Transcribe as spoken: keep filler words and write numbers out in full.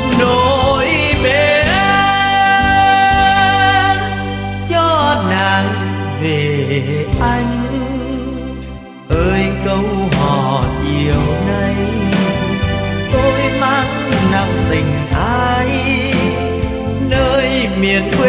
nỗi bên cho nàng về anh ơi. Câu hò chiều nay tôi mang nặng tình ai nơi miền quê